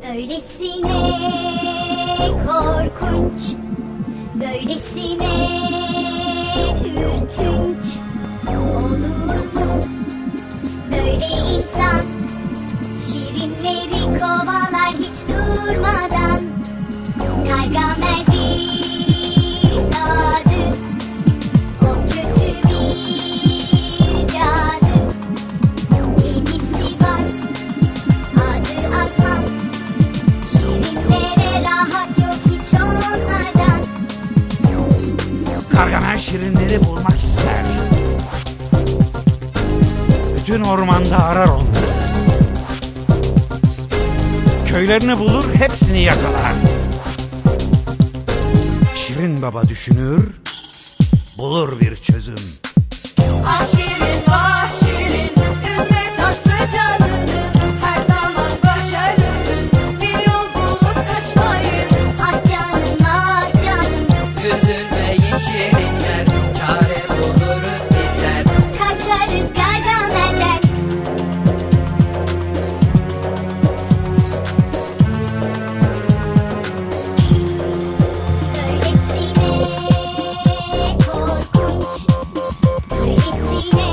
Öylesine korkunç, böylesine ürkünç olur mu? Böyle insan şirinleri kovalar hiç durmadan. Gargamel'dir adı, o kötü bir cadı. Gemisi var, adı Aslan. Şirinlere rahat yok hiç onlardan. Gargamel şirinleri bulmak ister. Bütün ormanda arar onları. Köylerini bulur, hepsini yakalar. Şirin Baba düşünür, bulur bir çözüm. Ah şirin, vah şirin, üzme tatlı canını, her zaman başarırsın, bir yol bulup kaçmayın. Ah canım, ah canım, Üzülmeyin şirinler, çare buluruz bizler. kaçarız Gargamel'den. Öylesine korkunç, böylesine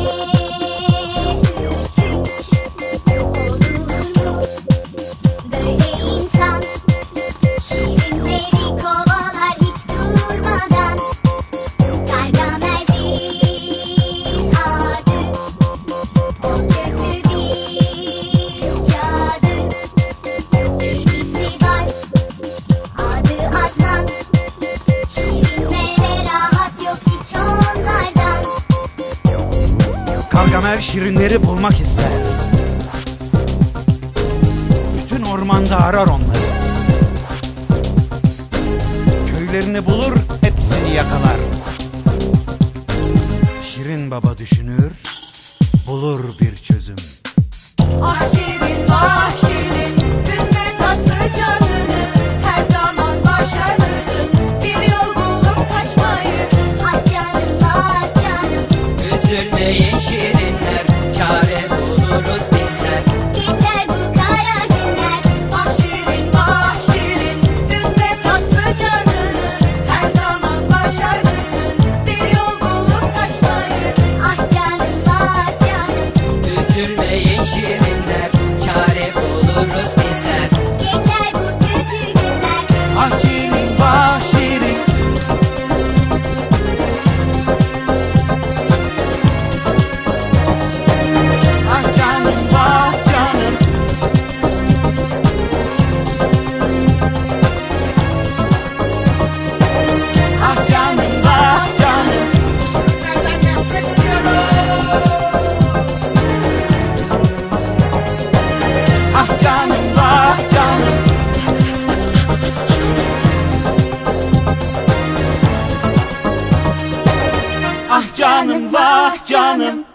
ürkünç olur mu? Böyle insan şirinleri kovalar hiç durmadan. Gargamel'dir adı, o kötü bir cadı. Gemisi var, adı Adnan. Şirinlere rahat yok hiç onlardan. Gargamel şirinleri bulmak ister. Bütün ormanda arar onları. Köylerini bulur, hepsini yakalar. Şirin Baba düşünür, bulur bir çözüm. Ah şirin, vah şirin, üzme tatlı canını, her zaman başarırsın, bir yol bulup kaçmayın. Ah canım, ah canım, Üzülmeyin şirinler, çare buluruz bizler. geçer bu kara günler. Ah şirin, vah şirin, üzme tatlı canını, her zaman başarırsın, bir yol bulup kaçmayın. Ah canım, ah canım, Üzülmeyin şirinler, çare buluruz bizler. geçer bu kötü günler. Ah şirin, vah şirin. Ah canım, vah canım. Ah canım, vah canım. Ah canım, vah canım. Ah canım, vah canım.